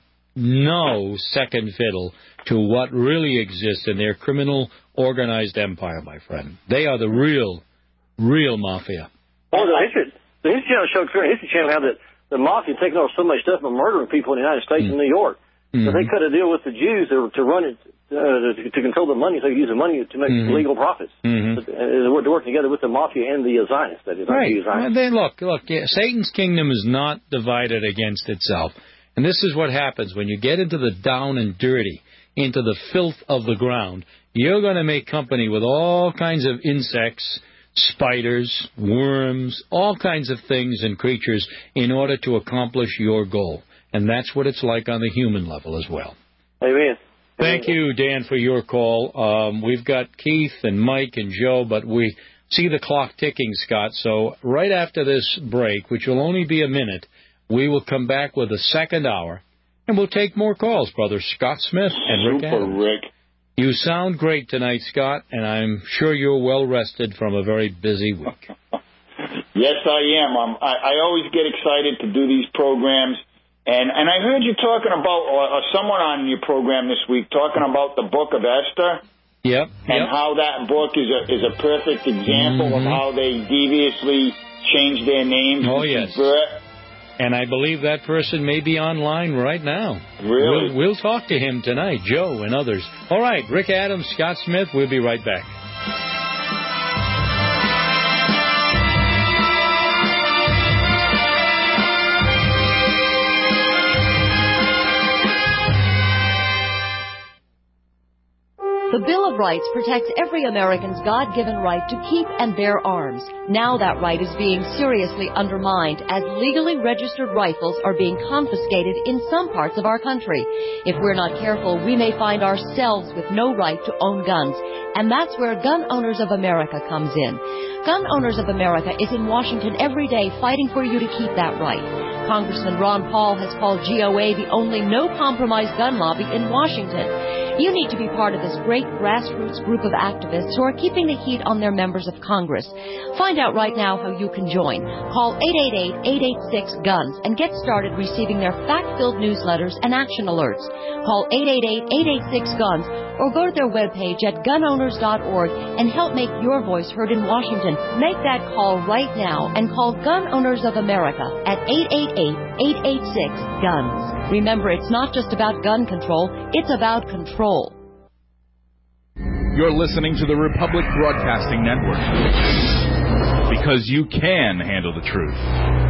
no second fiddle to what really exists in their criminal organized empire, my friend. They are the real mafia. Well, the History Channel showed clear. History Channel how that the mafia taking over so much stuff and murdering people in the United States and New York. So they cut a deal with the Jews to run it, to control the money, so they use the money to make legal profits. To work together with the mafia and the Zionists. That is, right. Well, then look, Satan's kingdom is not divided against itself. And this is what happens when you get into the down and dirty, into the filth of the ground. You're going to make company with all kinds of insects, spiders, worms, all kinds of things and creatures in order to accomplish your goal. And that's what it's like on the human level as well. Amen. Thank you, Dan, for your call. We've got Keith and Mike and Joe, but we see the clock ticking, Scott. So right after this break, which will only be a minute, we will come back with a second hour, and we'll take more calls, Brother Scott Smith and Rick Adams. Rick. You sound great tonight, Scott, and I'm sure you're well rested from a very busy week. Yes, I am. I always get excited to do these programs. And I heard you talking about, or someone on your program this week, talking about the Book of Esther. Yep. And how that book is a perfect example of how they deviously changed their names. Oh, yes. And I believe that person may be online right now. Really? We'll talk to him tonight, Joe and others. All right, Rick Adams, Scott Smith, we'll be right back. The Bill of Rights protects every American's God-given right to keep and bear arms. Now that right is being seriously undermined as legally registered rifles are being confiscated in some parts of our country. If we're not careful, we may find ourselves with no right to own guns. And that's where Gun Owners of America comes in. Gun Owners of America is in Washington every day fighting for you to keep that right. Congressman Ron Paul has called GOA the only no-compromise gun lobby in Washington. You need to be part of this great grassroots group of activists who are keeping the heat on their members of Congress. Find out right now how you can join. Call 888-886-GUNS and get started receiving their fact-filled newsletters and action alerts. Call 888-886-GUNS or go to their webpage at gunowners.org and help make your voice heard in Washington. Make that call right now and call Gun Owners of America at 888-886-GUNS. Remember, it's not just about gun control, it's about control. You're listening to the Republic Broadcasting Network, because you can handle the truth.